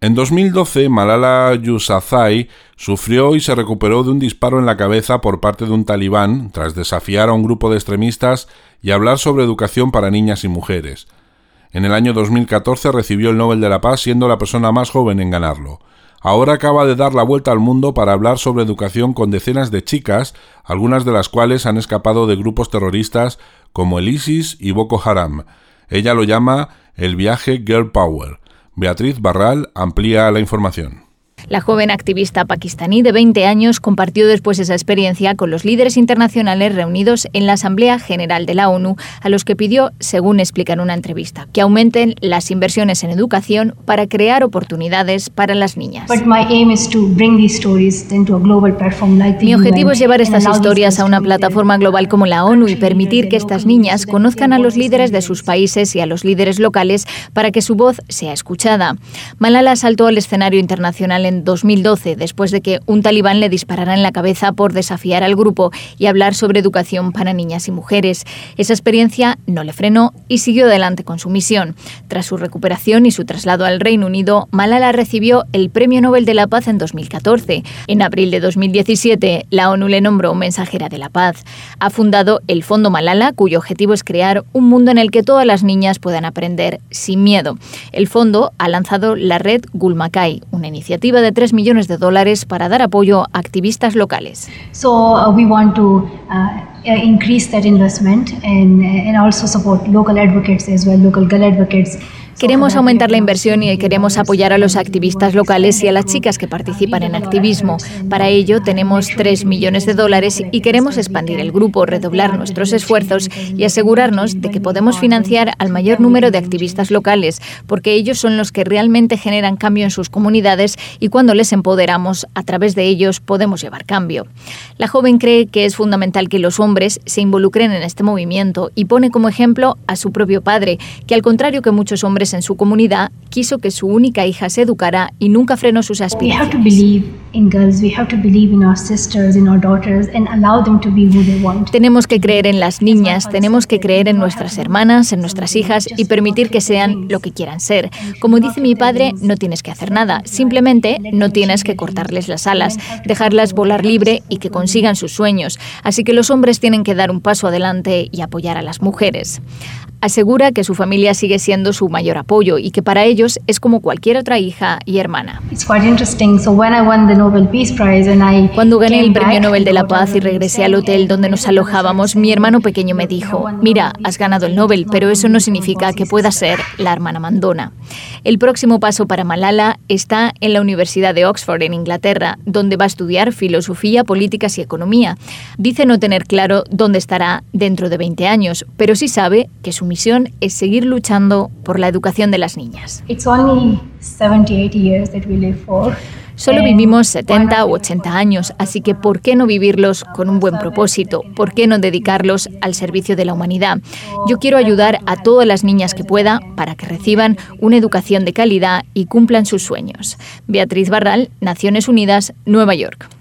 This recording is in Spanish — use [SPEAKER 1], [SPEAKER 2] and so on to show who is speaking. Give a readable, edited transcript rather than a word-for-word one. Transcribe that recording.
[SPEAKER 1] En 2012, Malala Yousafzai sufrió y se recuperó de un disparo en la cabeza por parte de un talibán tras desafiar a un grupo de extremistas y hablar sobre educación para niñas y mujeres. En el año 2014 recibió el Nobel de la Paz, siendo la persona más joven en ganarlo. Ahora acaba de dar la vuelta al mundo para hablar sobre educación con decenas de chicas, algunas de las cuales han escapado de grupos terroristas como el ISIS y Boko Haram. Ella lo llama el viaje Girl Power. Beatriz Barral amplía la información.
[SPEAKER 2] La joven activista pakistaní de 20 años compartió después esa experiencia con los líderes internacionales reunidos en la Asamblea General de la ONU, a los que pidió, según explica en una entrevista, que aumenten las inversiones en educación para crear oportunidades para las niñas. Mi objetivo es llevar estas historias a una plataforma global como la ONU y permitir que estas niñas conozcan a los líderes de sus países y a los líderes locales para que su voz sea escuchada. Malala saltó al escenario internacional en 2012, después de que un talibán le disparara en la cabeza por desafiar al grupo y hablar sobre educación para niñas y mujeres. Esa experiencia no le frenó y siguió adelante con su misión. Tras su recuperación y su traslado al Reino Unido, Malala recibió el Premio Nobel de la Paz en 2014. En abril de 2017, la ONU le nombró mensajera de la paz. Ha fundado el Fondo Malala, cuyo objetivo es crear un mundo en el que todas las niñas puedan aprender sin miedo. El fondo ha lanzado la red Gulmakhai, una iniciativa de $3 millones para dar apoyo a activistas locales.
[SPEAKER 3] We want to increase that investment and also support local advocates as well, local girl advocates.
[SPEAKER 2] Queremos aumentar la inversión y queremos apoyar a los activistas locales y a las chicas que participan en activismo. Para ello tenemos $3 millones y queremos expandir el grupo, redoblar nuestros esfuerzos y asegurarnos de que podemos financiar al mayor número de activistas locales, porque ellos son los que realmente generan cambio en sus comunidades y cuando les empoderamos, a través de ellos podemos llevar cambio. La joven cree que es fundamental que los hombres se involucren en este movimiento y pone como ejemplo a su propio padre, que al contrario que muchos hombres en su comunidad, quiso que su única hija se educara y nunca frenó sus aspiraciones. Tenemos que creer en las niñas, tenemos que creer en nuestras hermanas, en nuestras hijas y permitir que sean lo que quieran ser. Como dice mi padre, no tienes que hacer nada, simplemente no tienes que cortarles las alas, dejarlas volar libre y que consigan sus sueños. Así que los hombres tienen que dar un paso adelante y apoyar a las mujeres. Asegura que su familia sigue siendo su mayor apoyo y que para ellos es como cualquier otra hija y hermana. Cuando gané el Premio Nobel de la Paz y regresé al hotel donde nos alojábamos, mi hermano pequeño me dijo: mira, has ganado el Nobel, pero eso no significa que puedas ser la hermana mandona. El próximo paso para Malala está en la Universidad de Oxford, en Inglaterra, donde va a estudiar filosofía, políticas y economía. Dice no tener claro dónde estará dentro de 20 años, pero sí sabe que su misión es seguir luchando por la educación de las niñas. Solo vivimos 70 u 80 años, así que ¿por qué no vivirlos con un buen propósito? ¿Por qué no dedicarlos al servicio de la humanidad? Yo quiero ayudar a todas las niñas que pueda para que reciban una educación de calidad y cumplan sus sueños. Beatriz Barral, Naciones Unidas, Nueva York.